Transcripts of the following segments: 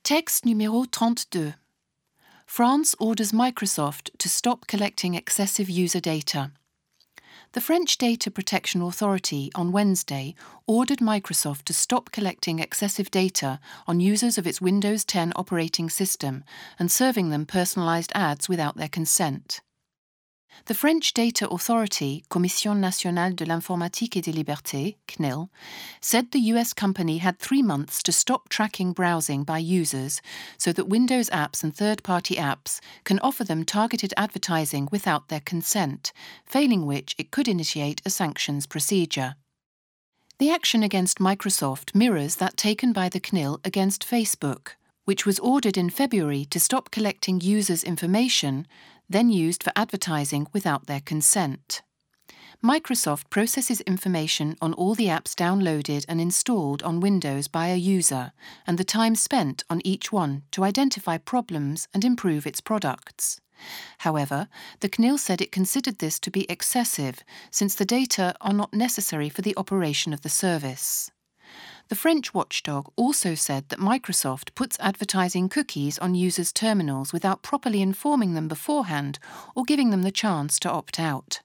Texte numéro 32. France orders Microsoft to stop collecting excessive user data. The French Data Protection Authority on Wednesday ordered Microsoft to stop collecting excessive data on users of its Windows 10 operating system and serving them personalized ads without their consent. The French Data Authority, Commission nationale de l'informatique et des libertés, CNIL, said the US company had 3 months to stop tracking browsing by users so that Windows apps and third-party apps can offer them targeted advertising without their consent, failing which it could initiate a sanctions procedure. The action against Microsoft mirrors that taken by the CNIL against Facebook, which was ordered in February to stop collecting users' information, then used for advertising without their consent. Microsoft processes information on all the apps downloaded and installed on Windows by a user and the time spent on each one to identify problems and improve its products. However, the CNIL said it considered this to be excessive since the data are not necessary for the operation of the service. The French watchdog also said that Microsoft puts advertising cookies on users' terminals without properly informing them beforehand or giving them the chance to opt out.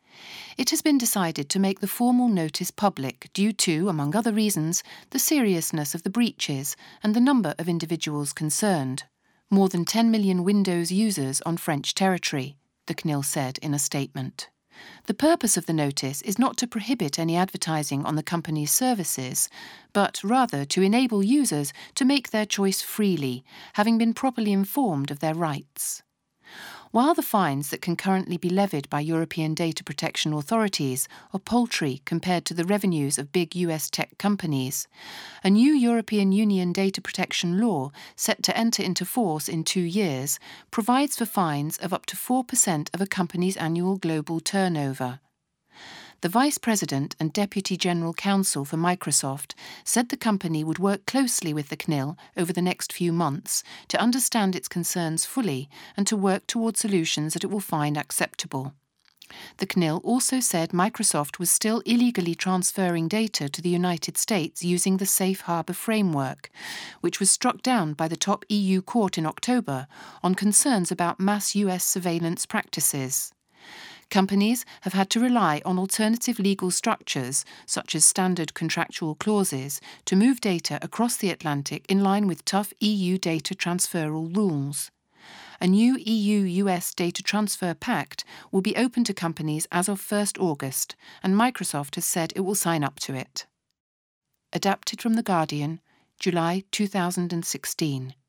It has been decided to make the formal notice public due to, among other reasons, the seriousness of the breaches and the number of individuals concerned. More than 10 million Windows users on French territory, the CNIL said in a statement. The purpose of the notice is not to prohibit any advertising on the company's services, but rather to enable users to make their choice freely, having been properly informed of their rights. While the fines that can currently be levied by European data protection authorities are paltry compared to the revenues of big US tech companies, a new European Union data protection law set to enter into force in 2 years provides for fines of up to 4% of a company's annual global turnover. The Vice President and Deputy General Counsel for Microsoft said the company would work closely with the CNIL over the next few months to understand its concerns fully and to work toward solutions that it will find acceptable. The CNIL also said Microsoft was still illegally transferring data to the United States using the Safe Harbor framework, which was struck down by the top EU court in October on concerns about mass US surveillance practices. Companies have had to rely on alternative legal structures, such as standard contractual clauses, to move data across the Atlantic in line with tough EU data transferal rules. A new EU-US data transfer pact will be open to companies as of 1 August, and Microsoft has said it will sign up to it. Adapted from The Guardian, July 2016.